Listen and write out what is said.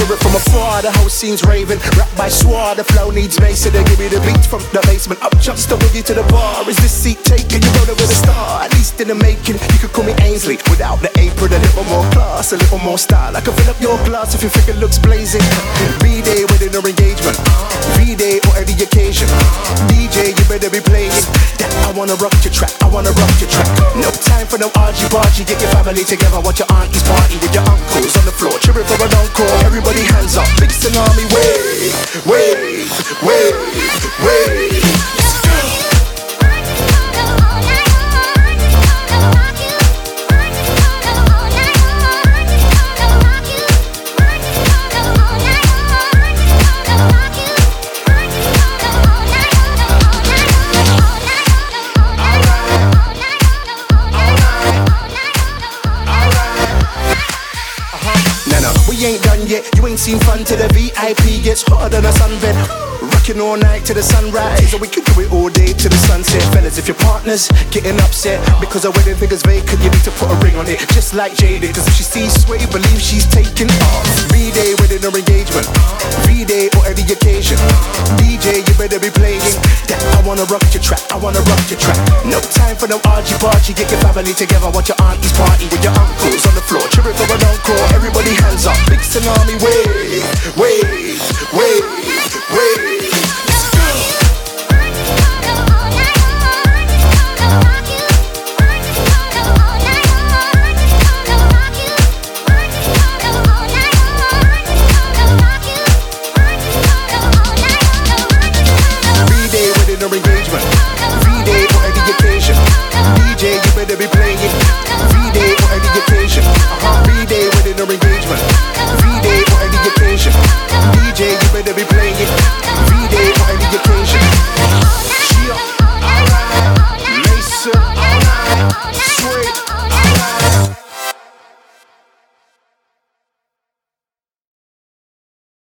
hear it from afar, the whole scene's raving. Rap by Swar, the flow needs bass, so they give me the beat from the basement. Up jumps the boogie to the bar. Is this seat taken? You roll it with a star. At least in the making, you could call me Ainsley. Without the apron, a little more class, a little more style. I can fill up your glass if your figure looks blazing. B-Day within our engagement, V-Day or any occasion. DJ, you better be playing that. I wanna rock your track, I wanna rock your track. No time for no argy-bargy. Get your family together, watch your aunties party with your uncles on the floor, cheering for an encore. Everybody hands up, big tsunami wave, wave, wave, wave. We ain't done yet, you ain't seen fun till the VIP gets hotter than a sunbed. Rocking all night to the sunrise, or we could do it all day to the sunset. Fellas, if your partner's getting upset because her wedding figure's vacant, you need to put a ring on it, just like Jada. Cause if she sees Sway, believe she's taking off. B-Day wedding or engagement, V-Day or any occasion. DJ, you better be playing that. I wanna rock your track, I wanna rock your track. No time for no argy-bargy. Get your family together, watch your aunties party with your uncles on the floor, cheering for an encore. Everybody hands up, big tsunami wave, wave, wave, wave. B-Day wedding or engagement, V-Day or any occasion. DJ, you better be playing